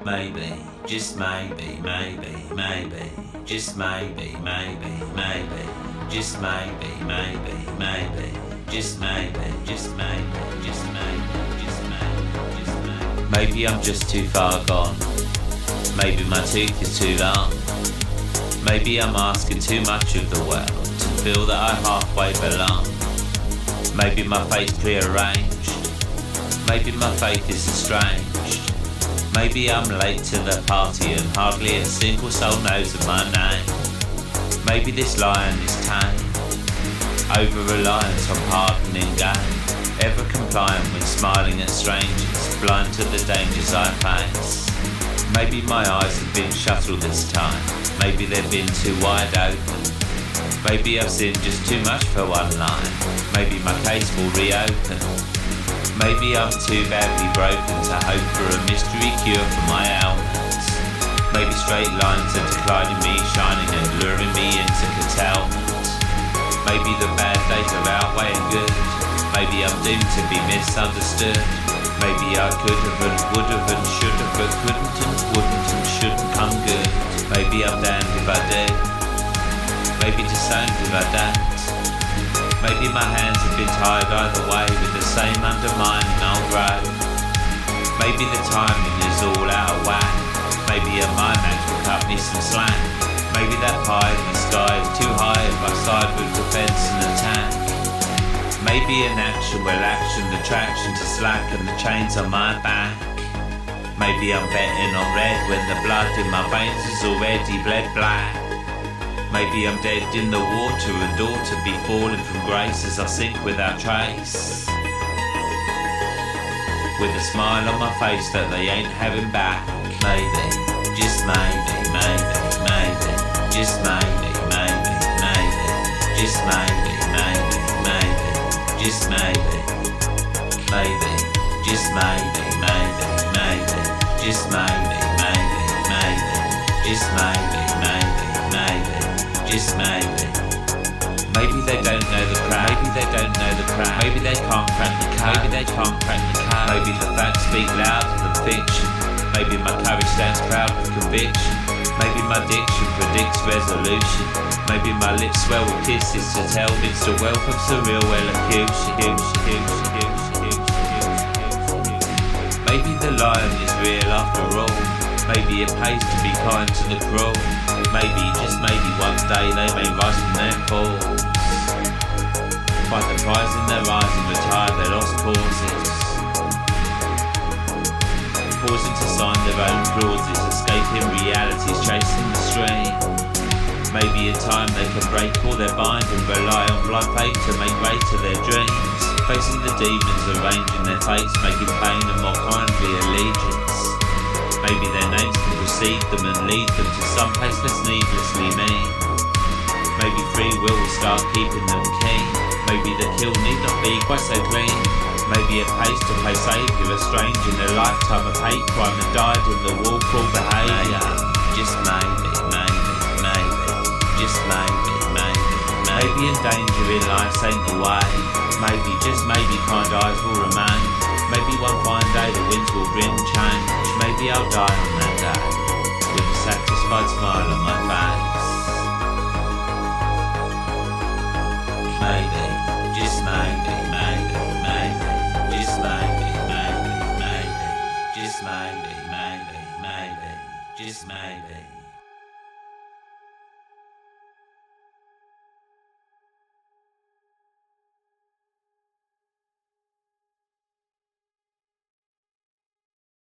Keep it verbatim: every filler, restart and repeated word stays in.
Maybe, just maybe, maybe, maybe, just maybe, maybe, maybe, just maybe, maybe, maybe, just maybe, just maybe, just maybe, just maybe, just maybe. Maybe I'm just too far gone. Maybe my tooth is too long. Maybe I'm asking too much of the world to feel that I halfway belong. Maybe my fate's prearranged. Maybe my faith is estranged. Maybe I'm late to the party and hardly a single soul knows of my name. Maybe this lion is tame, over-reliant on pardoning gain, ever compliant when smiling at strangers, blind to the dangers I face. Maybe my eyes have been shut all this time, maybe they've been too wide open. Maybe I've sinned just too much for one line, maybe my case will reopen. Maybe I'm too badly broken to hope for a mystery cure for my ailments. Maybe straight lines are declining me, shining and luring me into curtailment. Maybe the bad days are outweighing good. Maybe I'm doomed to be misunderstood. Maybe I could have and would have and should have but couldn't and wouldn't and shouldn't come good. Maybe I'm damned if I do. Maybe disowned if I don't. Maybe my hands have been tied either way with the same undermining old road. Maybe the timing is all out of whack. Maybe a my match will cut me some slack. Maybe that pie in the sky is too high if I side with defence and attack. Maybe in action will action the traction to slack and the chains on my back. Maybe I'm betting on red when the blood in my veins is already bled black. Maybe I'm dead in the water and ought to be falling from grace as I sink without trace. With a smile on my face that they ain't having back. Maybe, just maybe, maybe, maybe, just maybe, maybe, maybe, just maybe, maybe, maybe, just maybe, maybe, just maybe, maybe, maybe, just maybe, maybe, maybe, just maybe, maybe, maybe. Just maybe. Maybe they don't know the crowd. Maybe they don't know the crowd. Maybe they can't crack the code. Maybe they can't crack the code. Maybe the facts speak louder than fiction. Maybe my courage stands proud with conviction. Maybe my diction predicts resolution. Maybe my lips swell with kisses to tell bits the wealth of surreal elocution. Maybe the lion is real after all. Maybe it pays to be kind to the cruel. Maybe, just maybe one day they may rise from their falls, find the prize in their eyes and retire their lost causes, pausing to sign their own clauses, escaping realities, chasing the stream. Maybe in time they can break all their bind and rely on blind faith to make way to their dreams, facing the demons, arranging their fates, making pain a more kindly allegiance. Maybe their names can precede them and lead them to some place less needlessly mean. Maybe free will will start keeping them keen. Maybe the kill need not be quite so clean. Maybe it pays to play saviour, a stranger in a lifetime of hate crime and died in the war cruel behaviour. Just maybe, maybe, maybe, just maybe, maybe, maybe in danger in life ain't the way. Maybe, just maybe kind eyes will remain. Maybe one fine day the winds will bring change. Maybe I'll die on that day with a satisfied smile on my face. Maybe, just maybe, maybe, maybe, just maybe, maybe, maybe, just maybe, maybe, maybe, just maybe.